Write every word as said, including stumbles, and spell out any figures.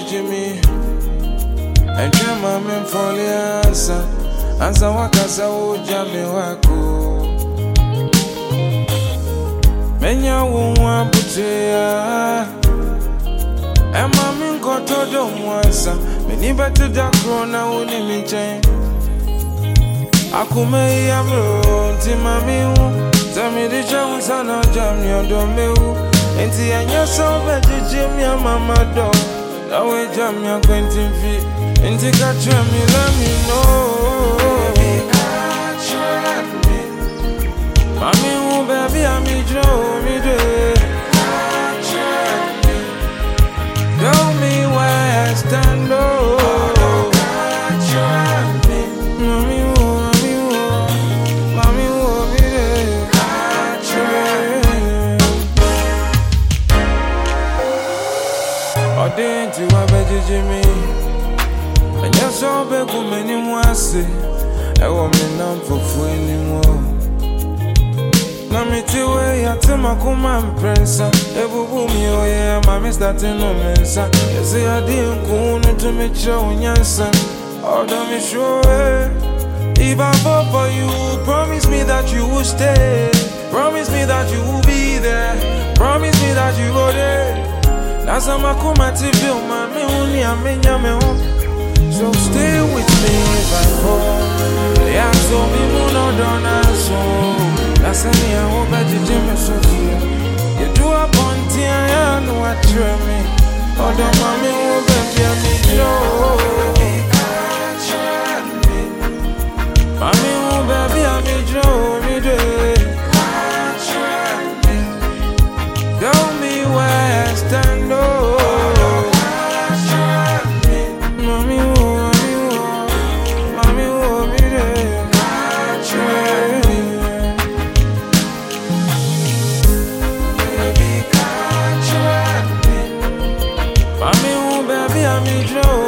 Jimmy. And Jama men for the answer. Answer Wakasa, oh, Jammy Wako. Menya won't want to and mammy got to do once. Many better dark corner only me chain. Akume Yamro, Timami, tell me the chance and I'll jam your domeo. And see, and you're so bad, Jimmy, and Mamma dog. That way, jam your twenty feet. And take a tram, me let me know. Mommy, oh, baby, I'm a Joe, me do. Tell me where I stand, oh. Mommy, oh, mommy, oh, mommy, oh, me there. Oh, didn't you have a Jimmy? And you're so big, woman, in one say, I want me numb for four anymore. Namiti we ya tema kuma mpresa Ebu bumi oye mami starting no mensa Yesi ya di nkunu to me cho unyansa Odo me show If I fall for you, promise me that you will stay. Promise me that you will be there. Promise me that you go there. Nasa makuma tivi umami uni amenya me home. So stay with me if I fall. Yeah, so me muno dona so. Nasa ni a hoba jijime so you. You do a ponti I know what you me. Odo mami wo baby ami yo. Mami wo baby ami yo mi de. Tell me where I stand oh. Mami, oh baby, I'm in trouble.